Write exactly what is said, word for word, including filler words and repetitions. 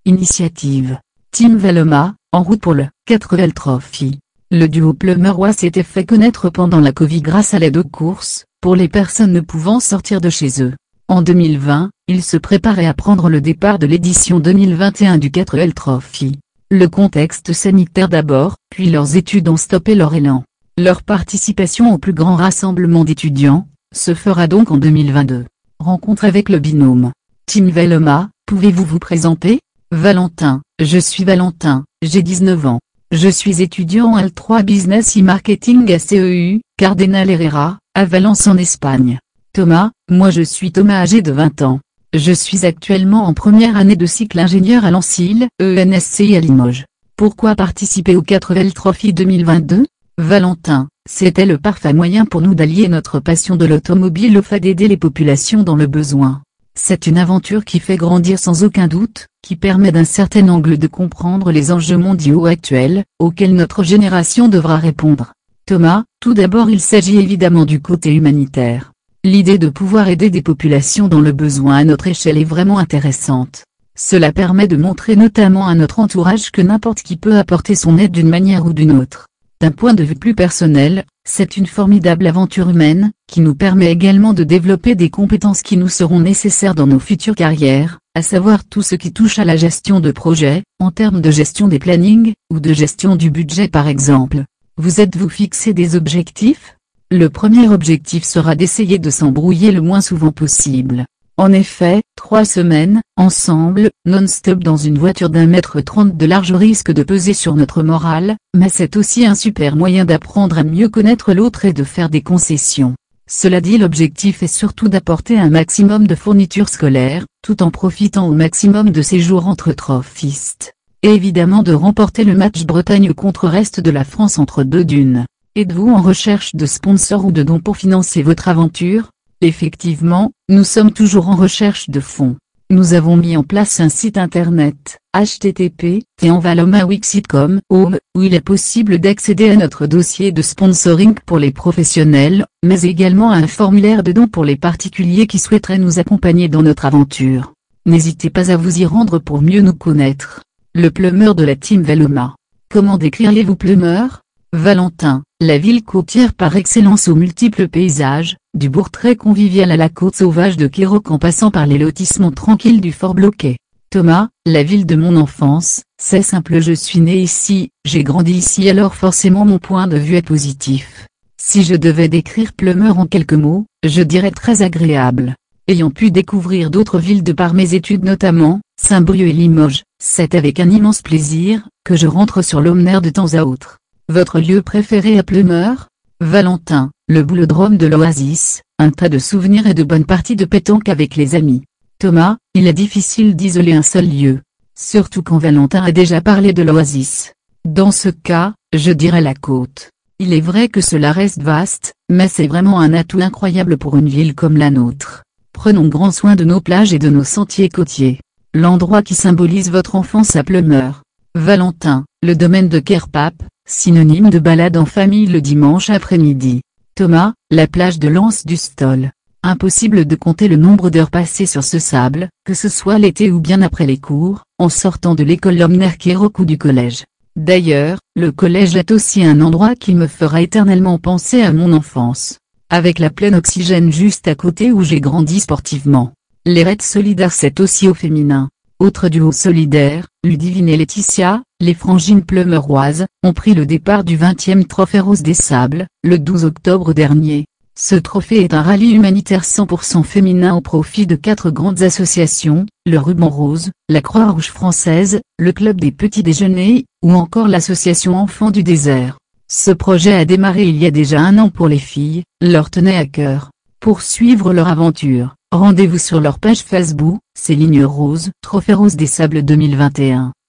Initiative. Team Valloma, en route pour le quatre L Trophy. Le duo Plumeur-Roy s'était fait connaître pendant la Covid grâce à l'aide aux courses, pour les personnes ne pouvant sortir de chez eux. En deux mille vingt, ils se préparaient à prendre le départ de l'édition deux mille vingt et un du quatre L Trophy. Le contexte sanitaire d'abord, puis leurs études ont stoppé leur élan. Leur participation au plus grand rassemblement d'étudiants se fera donc en deux mille vingt-deux. Rencontre avec le binôme. Team Valloma, pouvez-vous vous présenter? Valentin, je suis Valentin, j'ai dix-neuf ans. Je suis étudiant en L trois Business et Marketing à C E U, Cardenal Herrera, à Valence en Espagne. Thomas, moi je suis Thomas âgé de vingt ans. Je suis actuellement en première année de cycle ingénieur à l'Ancil, E N S C I à Limoges. Pourquoi participer au quatre L Trophy deux mille vingt-deux? Valentin, c'était le parfait moyen pour nous d'allier notre passion de l'automobile au fait d'aider les populations dans le besoin. C'est une aventure qui fait grandir sans aucun doute, qui permet d'un certain angle de comprendre les enjeux mondiaux actuels, auxquels notre génération devra répondre. Thomas, tout d'abord il s'agit évidemment du côté humanitaire. L'idée de pouvoir aider des populations dans le besoin à notre échelle est vraiment intéressante. Cela permet de montrer notamment à notre entourage que n'importe qui peut apporter son aide d'une manière ou d'une autre. D'un point de vue plus personnel, c'est une formidable aventure humaine, qui nous permet également de développer des compétences qui nous seront nécessaires dans nos futures carrières, à savoir tout ce qui touche à la gestion de projets, en termes de gestion des plannings, ou de gestion du budget par exemple. Vous êtes-vous fixé des objectifs? Le premier objectif sera d'essayer de s'embrouiller le moins souvent possible. En effet, trois semaines, ensemble, non-stop dans une voiture d'un mètre trente de large risque de peser sur notre morale, mais c'est aussi un super moyen d'apprendre à mieux connaître l'autre et de faire des concessions. Cela dit, l'objectif est surtout d'apporter un maximum de fournitures scolaires, tout en profitant au maximum de ces jours entre trophistes. Et évidemment de remporter le match Bretagne contre reste de la France entre deux dunes. Êtes-vous en recherche de sponsors ou de dons pour financer votre aventure? Effectivement, nous sommes toujours en recherche de fonds. Nous avons mis en place un site internet, h t t p colon slash valloma wixit point com, où il est possible d'accéder à notre dossier de sponsoring pour les professionnels, mais également à un formulaire de dons pour les particuliers qui souhaiteraient nous accompagner dans notre aventure. N'hésitez pas à vous y rendre pour mieux nous connaître. Le Plumeur de la Team Valloma. Comment décririez-vous Plumeur? Valentin, la ville côtière par excellence aux multiples paysages, du bourg très convivial à la côte sauvage de Kéroc en passant par les lotissements tranquilles du Fort Bloquet. Thomas, la ville de mon enfance, c'est simple, je suis né ici, j'ai grandi ici, alors forcément mon point de vue est positif. Si je devais décrire Plumeur en quelques mots, je dirais très agréable. Ayant pu découvrir d'autres villes de par mes études notamment, Saint-Brieuc et Limoges, c'est avec un immense plaisir que je rentre sur l'Omner de temps à autre. Votre lieu préféré à Plumeur? Valentin, le boulodrome de l'Oasis, un tas de souvenirs et de bonnes parties de pétanque avec les amis. Thomas, il est difficile d'isoler un seul lieu. Surtout quand Valentin a déjà parlé de l'Oasis. Dans ce cas, je dirais la côte. Il est vrai que cela reste vaste, mais c'est vraiment un atout incroyable pour une ville comme la nôtre. Prenons grand soin de nos plages et de nos sentiers côtiers. L'endroit qui symbolise votre enfance à Plumeur. Valentin, le domaine de Kerpape, synonyme de balade en famille le dimanche après-midi. Thomas, la plage de l'Anse du Stol. Impossible de compter le nombre d'heures passées sur ce sable, que ce soit l'été ou bien après les cours, en sortant de l'école Lomner Kéroc ou du collège. D'ailleurs, le collège est aussi un endroit qui me fera éternellement penser à mon enfance. Avec la plaine Oxygène juste à côté où j'ai grandi sportivement. Les Reds Solidaires, c'est aussi au féminin. Autre duo solidaire, Ludivine et Laetitia, les frangines plumeuroises, ont pris le départ du vingtième Trophée Rose des Sables, le douze octobre dernier. Ce trophée est un rallye humanitaire cent pour cent féminin au profit de quatre grandes associations, le Ruban Rose, la Croix-Rouge française, le Club des Petits Déjeuners, ou encore l'association Enfants du Désert. Ce projet a démarré il y a déjà un an pour les filles, leur tenait à cœur. Pour suivre leur aventure, rendez-vous sur leur page Facebook, c'est Ligne Rose, Trophée Rose des Sables deux mille vingt et un.